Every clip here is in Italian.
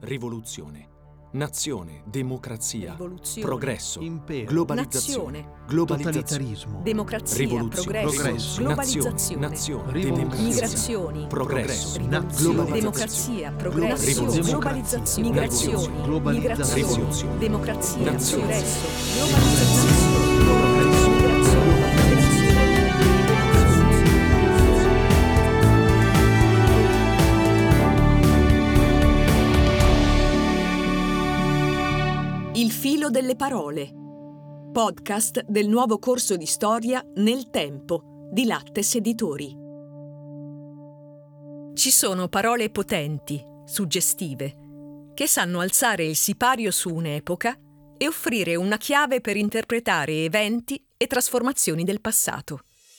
rivoluzione, nazione, democrazia, progresso, impero, globalizzazione, nazione, globalizzazione, democrazia, rivoluzione, progresso, globalizzazione, nazione, rivoluzione, migrazioni, progresso, democrazia, progresso, globalizzazione, migrazioni, rivoluzione, democrazia, nazione, progresso, globalizzazione. Il filo delle parole. Podcast del nuovo corso di storia Nel tempo di Lattes Editori. Ci sono parole potenti, suggestive, che sanno alzare il sipario su un'epoca e offrire una chiave per interpretare eventi e trasformazioni del passato.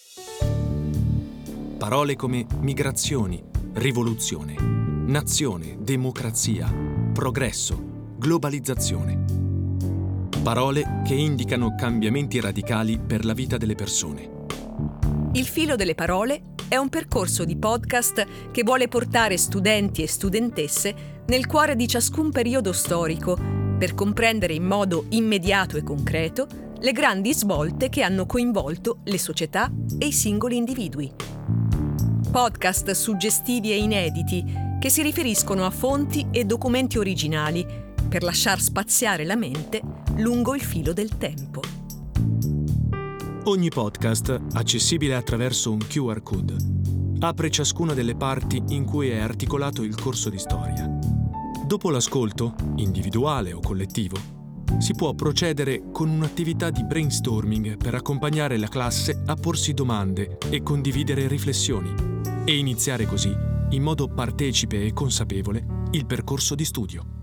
Parole come migrazioni, rivoluzione, nazione, democrazia, progresso, globalizzazione. Parole che indicano cambiamenti radicali per la vita delle persone. Il filo delle parole è un percorso di podcast che vuole portare studenti e studentesse nel cuore di ciascun periodo storico per comprendere in modo immediato e concreto le grandi svolte che hanno coinvolto le società e i singoli individui. Podcast suggestivi e inediti che si riferiscono a fonti e documenti originali per lasciar spaziare la mente lungo il filo del tempo. Ogni podcast, accessibile attraverso un QR code, apre ciascuna delle parti in cui è articolato il corso di storia. Dopo l'ascolto, individuale o collettivo, si può procedere con un'attività di brainstorming per accompagnare la classe a porsi domande e condividere riflessioni e iniziare così, in modo partecipe e consapevole, il percorso di studio.